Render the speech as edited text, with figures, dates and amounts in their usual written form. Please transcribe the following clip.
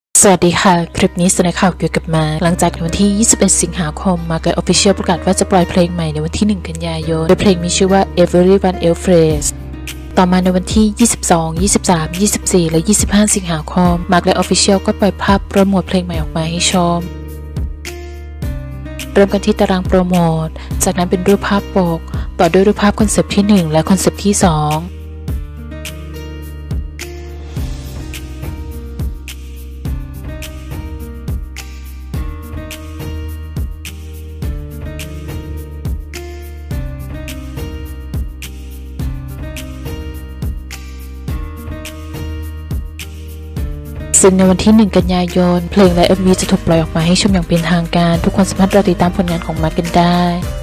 สวัสดีค่ะคลิปนี้เสนอข่าวเกี่ยวกับมาร์คหลังจากในวันที่ 21 สิงหาคมมาร์คและ Official ประกาศว่าจะปล่อยเพลงใหม่ในวันที่ 1 กันยายนโดยเพลงมีชื่อว่า Everyone Else Phrase ต่อมาในวันที่ 22 23 24 และ 25 สิงหาคมมาร์คและ Official ก็ปล่อยภาพโปรโมทเพลงใหม่ออกมาให้ชมเริ่มกันที่ตารางโปรโมทจากนั้นเป็นรูปภาพปกต่อด้วยรูปภาพคอนเซปต์ที่ 1 และคอนเซปต์ที่ 2ซึ่งในวันที่ 1 กันยายนเพลงและ MV จะถูกปล่อยออกมาให้ชมอย่างเป็นทางการทุกคนสามารถรอติดตามผลงานของมาร์คกันได้